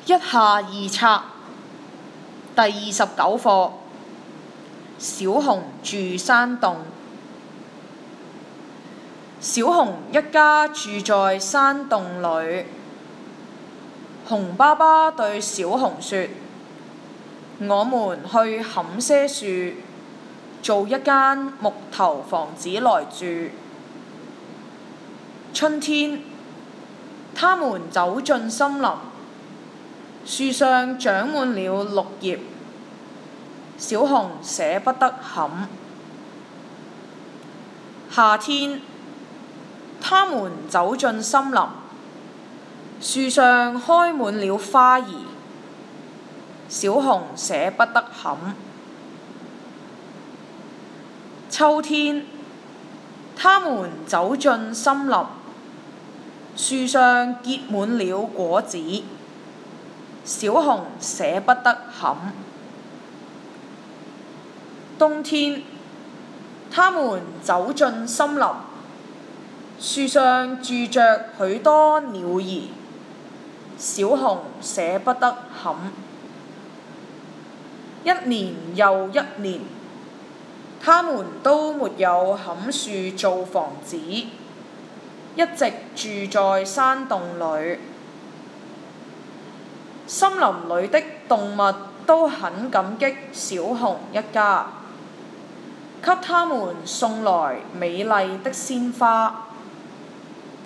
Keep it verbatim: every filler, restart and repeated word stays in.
一下二冊第二十九課。小熊住山洞。小熊一家住在山洞裏。熊爸爸對小熊說：我們去砍些樹，做一間木頭房子來住。春天，他們走進森林，樹上長滿了綠葉。小熊捨不得砍。夏天，他們走進森林，樹上開滿了花兒。小熊捨不得砍。秋天，他們走進森林，樹上結滿了果子。小熊捨不得砍。冬天，他們走進森林，樹上住着許多鳥兒。小熊捨不得砍。一年又一年，他們都沒有砍樹做房子，一直住在山洞裏。森林裏的動物都很感激小熊一家，給他們送來美麗的鮮花。